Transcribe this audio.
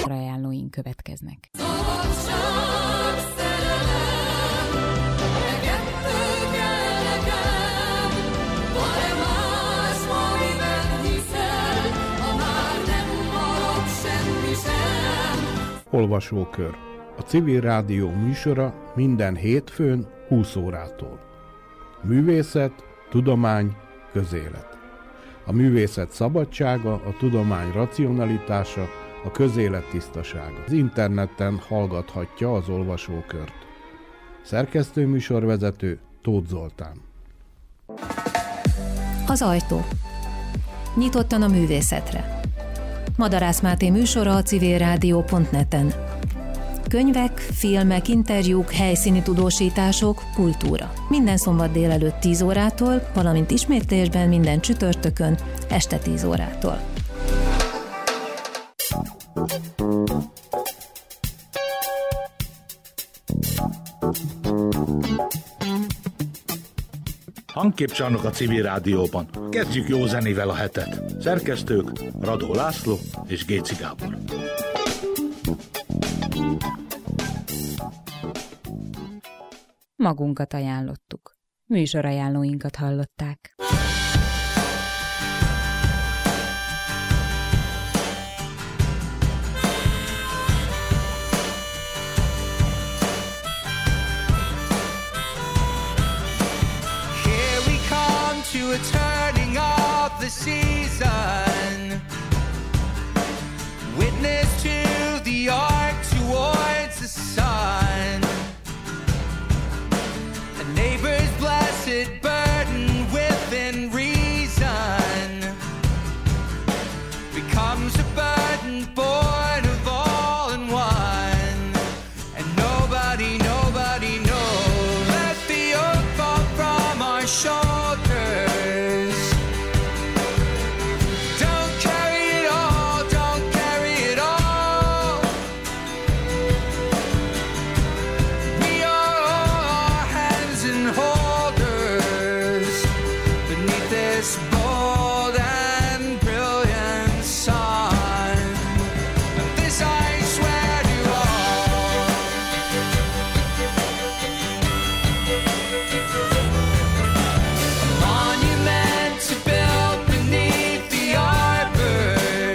Ajánlóink következnek. Olvasókör. A Civil Rádió műsora minden hétfőn 20 órától. Művészet, tudomány, közélet. A művészet szabadsága, a tudomány racionalitása, a közélet tisztasága. Az interneten hallgathatja az olvasókört. Szerkesztő műsorvezető Tóth Zoltán. Az ajtó. Nyitottan a művészetre. Madarász Máté műsora a civilrádió.net-en. Könyvek, filmek, interjúk, helyszíni tudósítások, kultúra. Minden szombat délelőtt 10 órától, valamint ismétlésben minden csütörtökön este 10 órától. Hangképcsarnok a Civil Rádióban. Kezdjük jó zenével a hetet. Szerkesztők Radó László és Géci Gábor. Magunkat ajánlottuk. Műsorajánlóinkat hallották. Here we come to a turning of the season. Witness to the arc towards the sun. Neighbor's blessed burden within reason becomes a burden born of